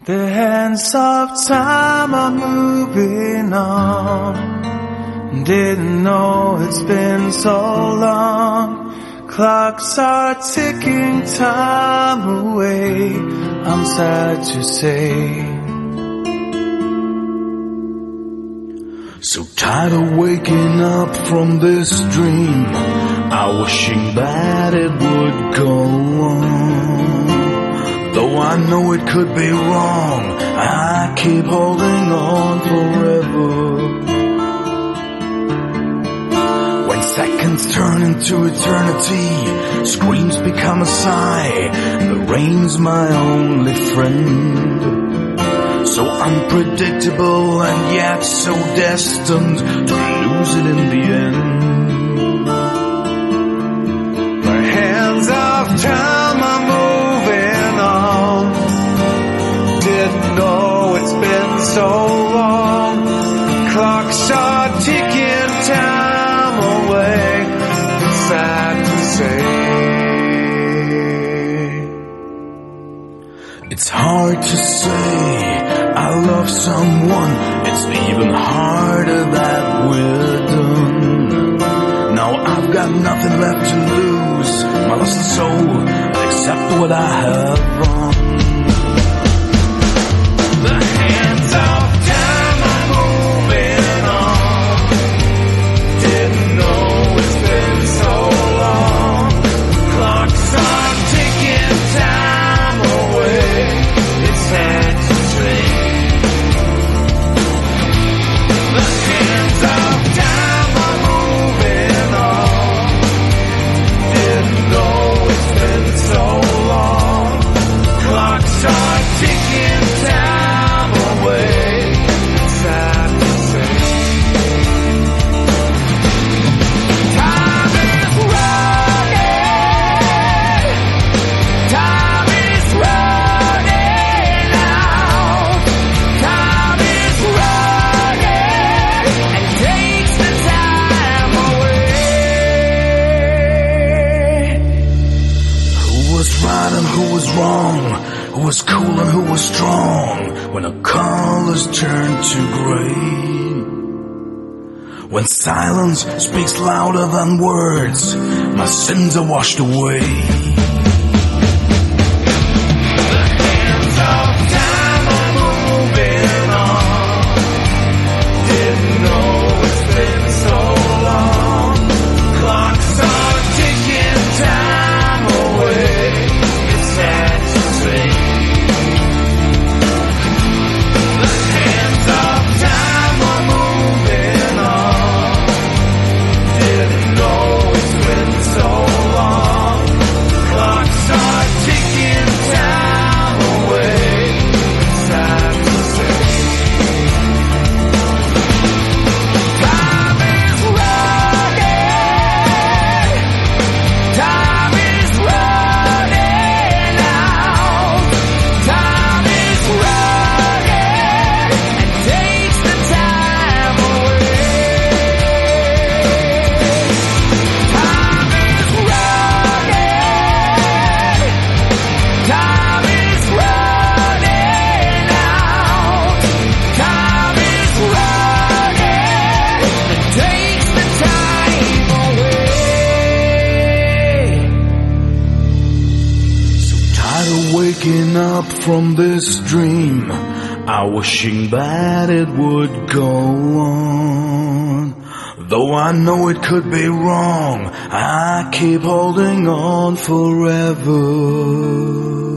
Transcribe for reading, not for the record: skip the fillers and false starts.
The hands of time are moving on. Didn't know it's been so long. Clocks are ticking time away, I'm sad to say. So tired of waking up from this dream, I wishing that it would go on. Though I know it could be wrong, I keep holding on forever. When seconds turn into eternity, screams become a sigh, the rain's my only friend. So unpredictable and yet so destined to lose it in the end. The hands of time are moving on. Didn't know it's been so long. Clocks are ticking time away. It's sad to say. It's hard to say I love someone, it's even harder that we're done. Now I've got nothing left to lose, my lost soul, except what I have wrong. The hands of time are moving on. Didn't know it's been so long. Clocks are ticking time away. It's sad to say. The hands of time are moving on. Didn't know it's been so long. Clocks are ticking time away. It's sad to say. Time is running. Time is running out. Time is running and takes the time away. Who was right and who was wrong? Who was cool and who was strong? When the colors turn to gray, when silence speaks louder than words, my sins are washed away. The hands of time are moving on. Didn't know it's been so long. Clocks are ticking time away. It's sad to say. The hands of time are moving on. Didn't know it's been so long. Clocks are ticking time away. It's sad to say. Time is running. Time is running out. Time is running and takes the time away. Time is running. Time is running out. Time is running and takes the time away. So tired of waking up from this dream, I wishing that it would go on. Though I know it could be wrong, I keep holding on forever.